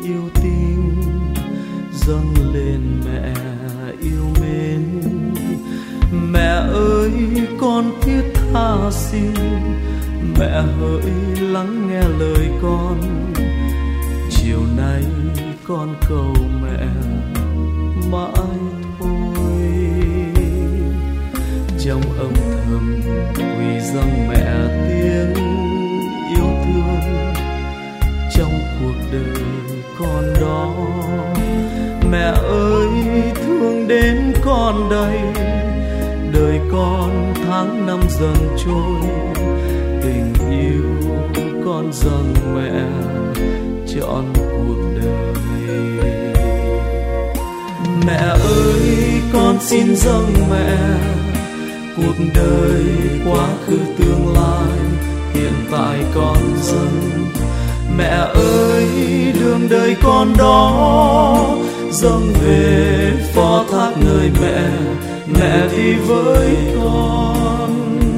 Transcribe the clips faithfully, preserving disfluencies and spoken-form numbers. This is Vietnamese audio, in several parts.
yêu tim dâng lên mẹ yêu mến. Mẹ ơi con thiết tha xin, mẹ hỡi lắng nghe lời con. Chiều nay con cầu mẹ mãi thôi. Trong âm thầm quỳ dâng mẹ tiếng yêu thương trong cuộc đời con đó. Mẹ ơi thương đến con đây, đời con tháng năm dần trôi. Tình yêu con dâng mẹ trọn cuộc đời. Mẹ ơi con xin dâng mẹ cuộc đời, quá khứ tương lai, hiện tại con dâng. Mẹ ơi đường đời con đó dâng về phó thác nơi mẹ, mẹ đi với con.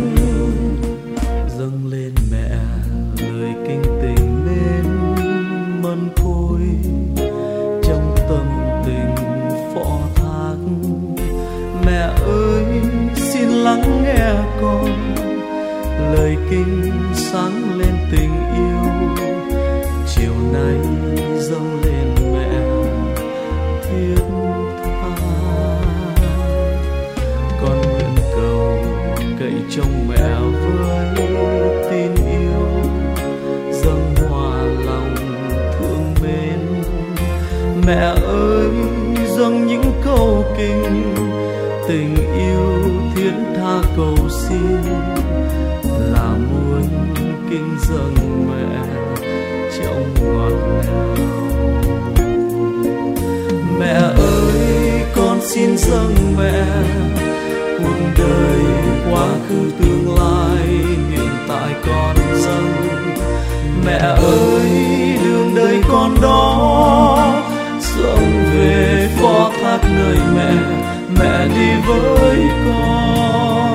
Dâng lên mẹ lời kinh tình mến mân côi, trong tâm tình phó thác. Mẹ ơi xin lắng nghe con, lời kinh sáng lên tình yêu. Chiều nay dâng lên mẹ thiết tha. Con nguyện cầu cậy trong mẹ với tin yêu, dâng hòa lòng thương mến. Mẹ ơi dâng những câu kinh tình yêu thiết tha cầu xin, là muôn kinh dâng mẹ trong ngọt ngào. Mẹ ơi con xin dâng mẹ cuộc đời, quá khứ tương lai, hiện tại con dâng. Mẹ ơi đường đời con đó dâng về phó thác nơi mẹ, mẹ đi với con.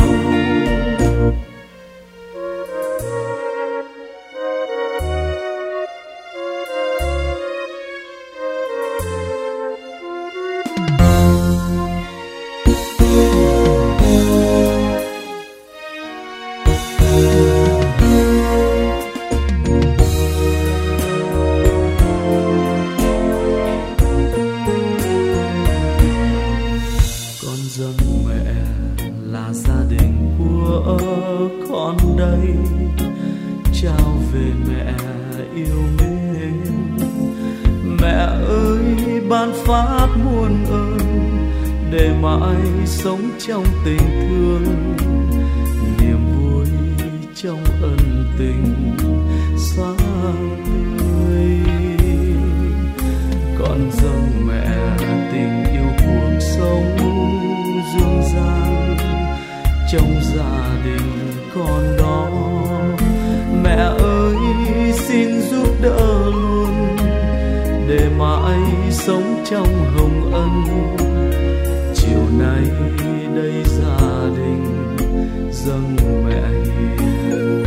Con đây trao về mẹ yêu mến. Mẹ ơi ban phát muôn ơn, để mãi sống trong tình thương, niềm vui trong ân tình sáng tươi. Con dâng mẹ tình yêu cuộc sống dương gian trong gia đình con đó. Mẹ ơi xin giúp đỡ luôn, để mãi sống trong hồng ân. Chiều nay đây gia đình dâng mẹ hiền.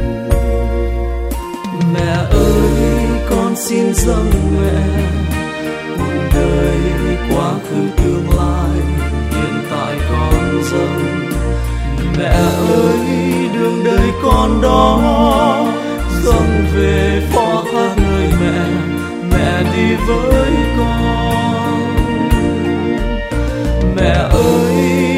Mẹ ơi con xin dâng mẹ cuộc đời, quá khứ tương lai, hiện tại con dâng. Mẹ ơi đường đời con đó dâng về phó thác nơi mẹ, mẹ đi với con. Mẹ ơi